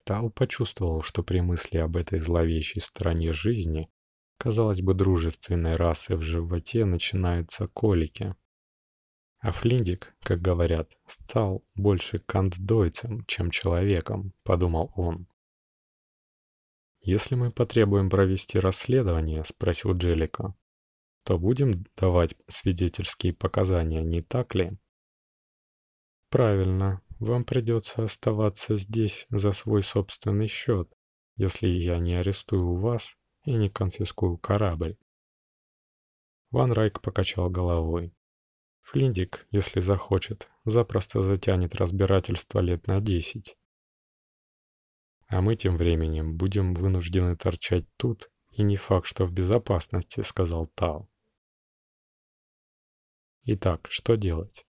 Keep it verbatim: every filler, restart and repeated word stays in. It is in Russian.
Тау почувствовал, что при мысли об этой зловещей стороне жизни, казалось бы, дружественной расы в животе начинаются колики. А Флиндик, как говорят, стал больше кантдойцем, чем человеком, подумал он. «Если мы потребуем провести расследование, — спросил Джеллико, — то будем давать свидетельские показания, не так ли?» «Правильно. Вам придется оставаться здесь за свой собственный счет, если я не арестую вас и не конфискую корабль». Ван Райк покачал головой. Флиндик, если захочет, запросто затянет разбирательство лет на десять. А мы тем временем будем вынуждены торчать тут, и не факт, что в безопасности, сказал Тау. Итак, что делать?